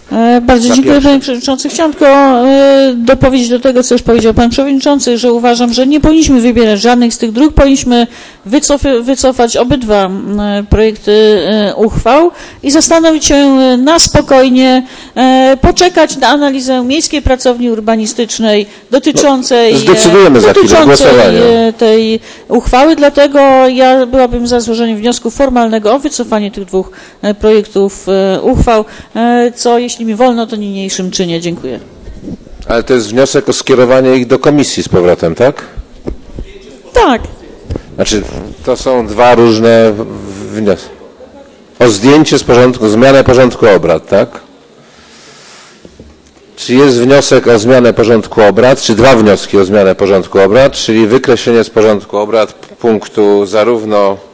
Bardzo dziękuję, panie przewodniczący. Chciałam tylko dopowiedzieć do tego, co już powiedział pan przewodniczący, że uważam, że nie powinniśmy wybierać żadnych z tych dróg. Powinniśmy wycofać obydwa projekty uchwał i zastanowić się na spokojnie, poczekać na analizę Miejskiej Pracowni Urbanistycznej dotyczącej tej uchwały. Dlatego ja byłabym za złożeniem wniosku formalnego o wycofanie tych dwóch projektów uchwał, co jeśli mi wolno, to niniejszym czynię. Dziękuję. Ale to jest wniosek o skierowanie ich do komisji z powrotem, tak? Tak. Znaczy, to są dwa różne wnioski. O zdjęcie z porządku, zmianę porządku obrad, tak? Czy jest wniosek o zmianę porządku obrad, czy dwa wnioski o zmianę porządku obrad, czyli wykreślenie z porządku obrad punktu zarówno